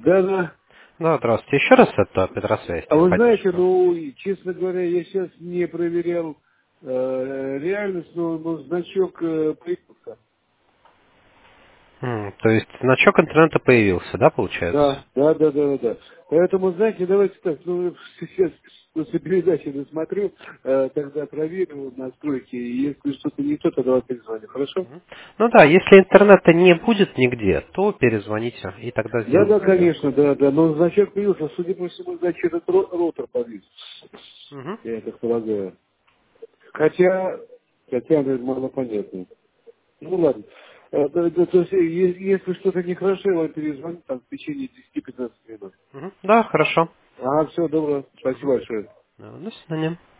Да, да. Да, здравствуйте. Еще раз это Петросвязь, А вы знаете, техподдержка. ну, и, честно говоря, я сейчас не проверял реальность, но значок появился. То есть значок интернета появился, да, получается? Да, да, да, да, да, да. Поэтому, знаете, давайте так, ну, сейчас после передачи досмотрю, тогда проверю настройки, и если что-то не то, тогда вам перезвоню, хорошо? Ну да, если интернета не будет нигде, то перезвоните, и тогда Да, сделаем да, проверку. конечно, да, да, но значок появился, судя по всему, значит, этот ротор повис, Мгм. я так полагаю. Хотя, наверное, мало понятно. Ну ладно. То есть, если что-то нехорошо, я вам перезвоню там в течение 10-15 минут. Да, хорошо. Ага, все, добро. Спасибо большое. До свидания.